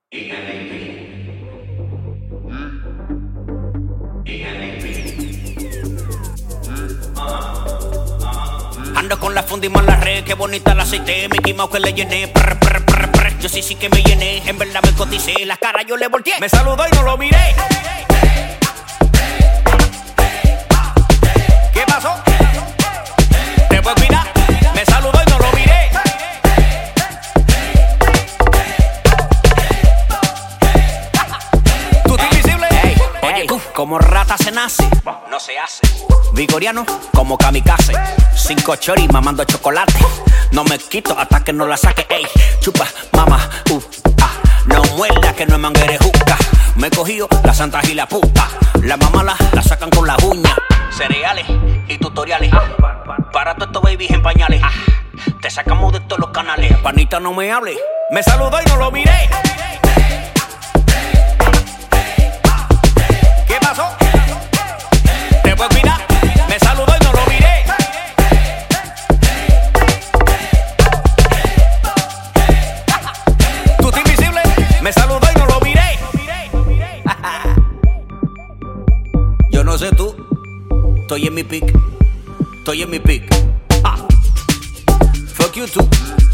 Ando con la fundimos en la red, qué bonita la aceité, Mickey Mouse que le llené, prr, prr, prr, prr. Yo sí que me llené, en verdad me coticé, la cara yo le volteé. Me saludó y no lo miré. ¿Qué pasó? ¿Te puedes mirar? Me saludó y no lo miré. ¿Tú estás invisible? Ey, oye, como rata se nace, no se hace. Vigoriano como kamikaze, 5 choris mamando chocolate. No me quito hasta que no la saque. Ey, chupa, mama, no muerda que no es manguere juca. Me he cogido la santa y la puta. La mamá la sacan con la uña. Cereales y tutoriales. Para todos estos babies en pañales. Te sacamos de todos los canales. Panita, no me hable. Me saludó y no lo miré. ¿Qué pasó? ¿Te puedes mirar? Me saludó y no lo miré. ¿Tú estás invisible? Me saludó y no lo miré. Yo no sé tú. Estoy en mi pick. Estoy en mi pick. Fuck you too.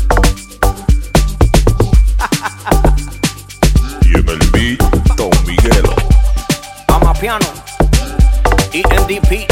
Y en el beat, Don Miguelo. Amapiano. ENDP.